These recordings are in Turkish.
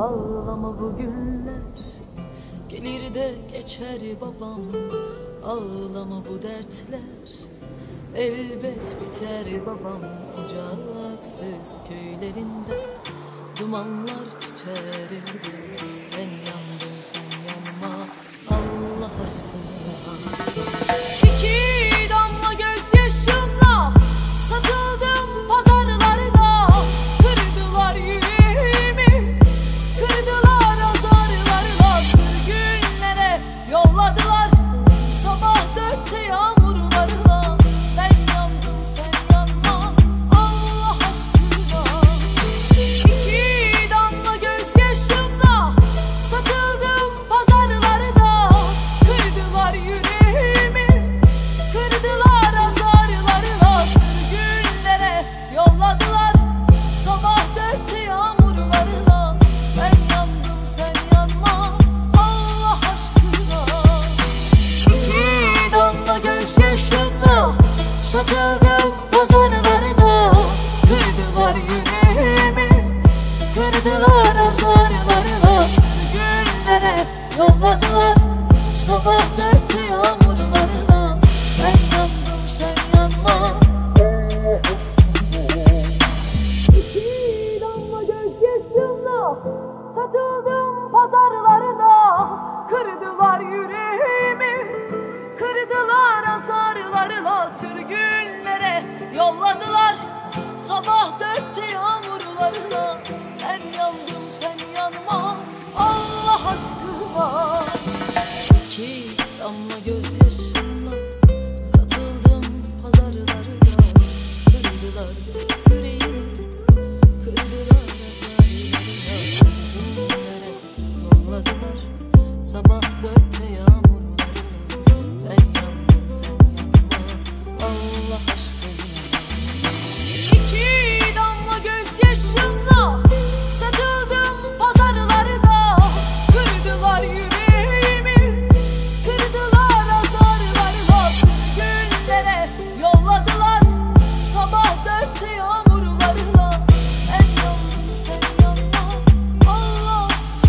Ağlama bu günler gelir de geçer babam. Ağlama bu dertler elbet biter babam. Ocaksız köylerinde dumanlar tüter elbet. Ben yandım sen yanma Allah aşkına. İki damla gözyaşımla satıldım pazarlarda. Kırdılar yüreğimi, kırdılar azarlarla. Sürgünlere yolladılar sabah 4'te yağmurlarla. Ben yandım sen yanma Allah aşkına. İki damla gözyaşımla satıldım pazarlarda. Kırdılar yüreğimi, kırdılar azarlarla. Sürgünlere yolladılar sabah 4'te yağmurlarla. Ben yandım sen yanma Allah aşkına. İki damla gözyaşımla satıldım pazarlarda. Kırdılar yüreğimi, kırdılar azarlarla. Sürgünlere yolladılar sabah 4'te yağmurlarla. Ben yandım sen yanma. İki damla gözyaşımla satıldım pazarlarda. Kırdılar yüreğimi, kırdılar azarlarla. Sürgünlere yolladılar sabah 4'te yağmurlarla. Ben yandım sen yanma Allah aşkına. İki damla gözyaşımla satıldım pazarlarda. Kırdılar yüreğimi, kırdılar azarlarla. Sürgünlere yolladılar sabah 4'te yağmurlarla. Ben yandım sen yanma Allah aşkına. İki damla gözyaşımla satıldım pazarlarda. Kırdılar yüreğimi, kırdılar azarlarla. Sürgünlere yolladılar sabah 4'te yağmurlarla. Ben yandım sen yanma Allah.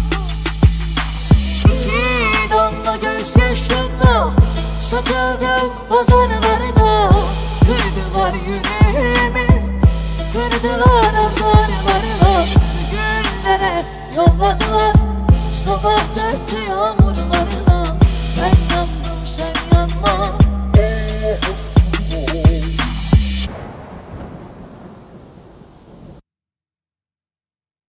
İki damla gözyaşımla satıldım pazarlarda. Kırdılar yüreğimi, kırdılar azarlarla. Sürgünlere yolladılar sabah 4'te yağmurlarla. Ben yandım sen yanma.